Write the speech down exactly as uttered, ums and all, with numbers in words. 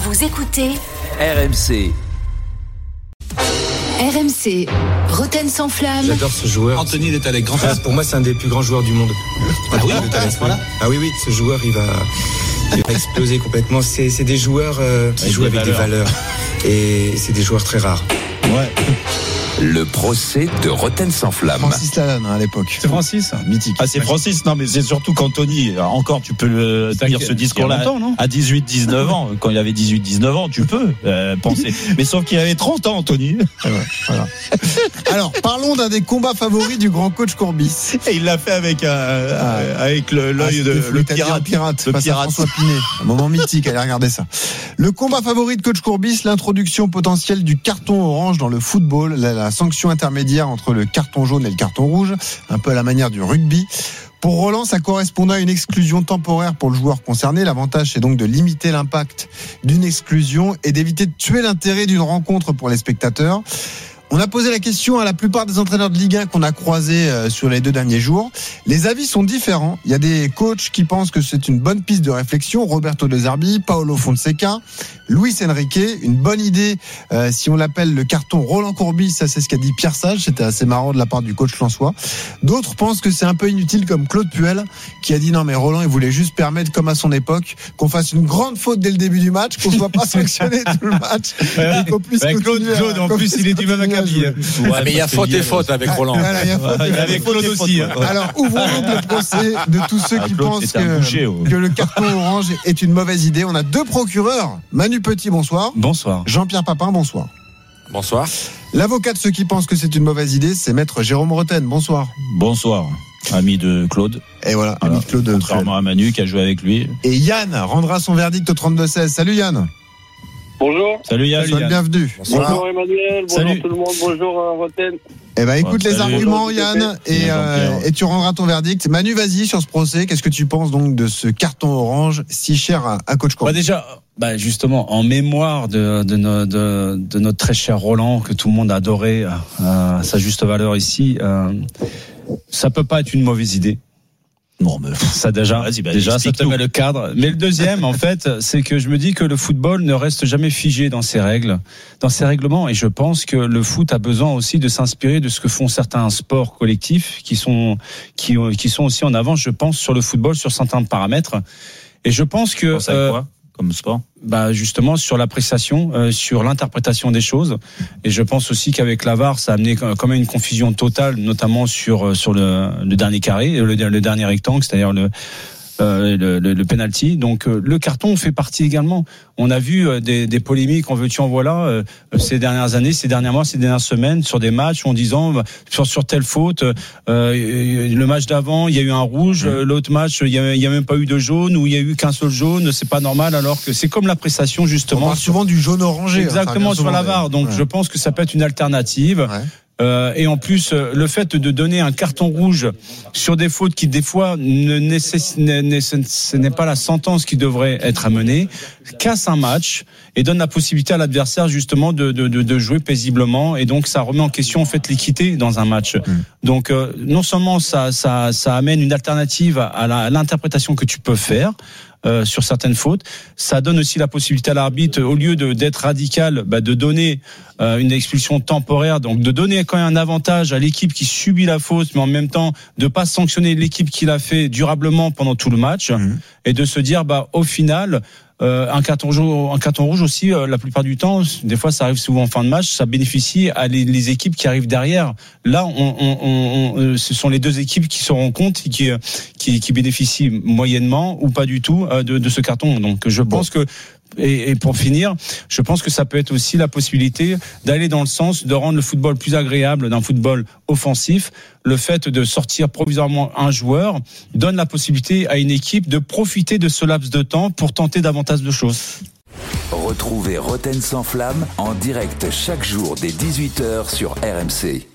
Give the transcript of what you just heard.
Vous écoutez R M C. R M C, Roten sans flamme. J'adore ce joueur. Anthony Détalec, grand Ah, pour moi, c'est un des plus grands joueurs du monde. Ah oui, Détalec, voilà. Ah oui, oui, ce joueur, il va, il va exploser complètement. C'est, c'est des joueurs euh, qui avec jouent des avec valeurs. des valeurs. Et c'est des joueurs très rares. Ouais. Le procès de Roten sans flamme. Francis Lalanne hein, à l'époque. C'est Francis. Mythique. Ah, c'est Francis, non, mais c'est surtout qu'Anthony, encore, tu peux le dire ce discours-là. longtemps, non à dix-huit dix-neuf ans, quand il avait dix-huit dix-neuf ans, tu peux euh, penser. Mais sauf qu'il avait trente ans, Anthony. Ouais, voilà. Alors, parlons d'un des combats favoris du grand coach Courbis. Et il l'a fait avec, un, Ah. avec le, l'œil Ah, de c'était le l'Italien pirate. pirate, Le face à pirate. François Pinet. Un moment mythique, allez regarder ça. Le combat favori de coach Courbis, l'introduction potentielle du carton orange dans le football, la, la sanction intermédiaire entre le carton jaune et le carton rouge, un peu à la manière du rugby. Pour Roland, ça correspondait à une exclusion temporaire pour le joueur concerné. L'avantage, c'est donc de limiter l'impact d'une exclusion et d'éviter de tuer l'intérêt d'une rencontre pour les spectateurs. On a posé la question à la plupart des entraîneurs de Ligue un qu'on a croisés sur les deux derniers jours. Les avis sont différents. Il y a des coachs qui pensent que c'est une bonne piste de réflexion. Roberto De Zerbi, Paolo Fonseca, Luis Enrique. Une bonne idée euh, si on l'appelle le carton Roland Courbis. Ça, c'est ce qu'a dit Pierre Sage. C'était assez marrant de la part du coach Lançois. D'autres pensent que c'est un peu inutile, comme Claude Puel, qui a dit non mais Roland, il voulait juste permettre, comme à son époque, qu'on fasse une grande faute dès le début du match, qu'on ne soit pas sanctionné tout le match. Ouais, et qu'on puisse ouais, Claude, continuer à- Claude, en qu'on plus, puisse il est du même continuer à acabit. jouer. Ah, mais il y a faute et faute avec Roland. Voilà, il y a faute et Il y faute. avait Claude aussi. hein. Alors, ouvrons donc le procès de tous ceux Ah, qui Claude, pensent c'était un boucher, que, oh. que le carton orange est une mauvaise idée. On a deux procureurs. Manu Petit, bonsoir. Bonsoir. Jean-Pierre Papin, bonsoir. Bonsoir. L'avocat de ceux qui pensent que c'est une mauvaise idée, c'est maître Jérôme Roten. Bonsoir. Bonsoir, ami de Claude. Et voilà, Voilà. ami de Claude. Contrairement à Manu qui a joué avec lui. Et Yann rendra son verdict au trente-deux seize. Salut Yann. Bonjour. Salut Yann. Sois le bienvenu. Bonjour Emmanuel, bonjour Salut. tout le monde, bonjour euh, Roten. Eh ben, écoute Bon, les salut. arguments, Bonjour, Yann, et, Bien, euh, Jean-Pierre. et tu rendras ton verdict. Manu, vas-y sur ce procès. Qu'est-ce que tu penses donc de ce carton orange si cher à, à coach Bah Courbis? déjà, bah justement, en mémoire de, de, no- de, de notre très cher Roland, que tout le monde a adoré euh, à sa juste valeur ici, euh, ça peut pas être une mauvaise idée. Non, mais Ça déjà, Vas-y, bah, déjà ça te explique-nous. met le cadre. Mais le deuxième, en fait, c'est que je me dis que le football ne reste jamais figé dans ses règles, dans ses règlements. Et je pense que le foot a besoin aussi de s'inspirer de ce que font certains sports collectifs qui sont, qui, qui sont aussi en avance, je pense, sur le football, sur certains paramètres. Et je pense que, Pense avec euh, quoi comme sport? bah justement sur l'appréciation, euh, sur l'interprétation des choses. Et je pense aussi qu'avec la V A R, ça a amené quand même une confusion totale, notamment sur euh, sur le, le dernier carré, le, le dernier rectangle, c'est-à-dire le euh, le, le, le penalty. Donc euh, le carton fait partie également. On a vu euh, des, des polémiques en veux-tu en voilà euh, ces dernières années, ces derniers mois, ces dernières semaines sur des matchs en disant bah, sur sur telle faute, euh, le match d'avant il y a eu un rouge, euh, l'autre match il y a, il y a même pas eu de jaune ou il y a eu qu'un seul jaune, c'est pas normal alors que c'est comme l'appréciation On justement. parle souvent du jaune orangé. Exactement, sur la V A R. Donc, ouais. je pense que ça peut être une alternative. Ouais. Euh, et en plus, euh, le fait de donner un carton rouge sur des fautes qui, des fois, ne nécess... ne- ne- ce n'est pas la sentence qui devrait être amenée, casse un match et donne la possibilité à l'adversaire, justement, de, de, de, de jouer paisiblement. Et donc, ça remet en question, en fait, l'équité dans un match. Mmh. Donc, euh, non seulement ça, ça, ça amène une alternative à, la, à l'interprétation que tu peux faire, Euh, sur certaines fautes, ça donne aussi la possibilité à l'arbitre, au lieu de d'être radical, bah, de donner euh, une expulsion temporaire, donc de donner quand même un avantage à l'équipe qui subit la faute, mais en même temps de pas sanctionner l'équipe qui l'a fait durablement pendant tout le match, Mmh. et de se dire bah au final. Euh, un carton rouge, un carton rouge aussi, euh, la plupart du temps, des fois ça arrive souvent en fin de match, ça bénéficie à les, les équipes qui arrivent derrière. Là, on, on, on, on, ce sont les deux équipes qui se rendent compte et qui, qui, qui bénéficient moyennement ou pas du tout euh, de, de ce carton. Donc, je pense que Et, et pour finir, je pense que ça peut être aussi la possibilité d'aller dans le sens de rendre le football plus agréable d'un football offensif. Le fait de sortir provisoirement un joueur donne la possibilité à une équipe de profiter de ce laps de temps pour tenter davantage de choses. Retrouvez Roten sans flamme en direct chaque jour dès dix-huit heures sur R M C.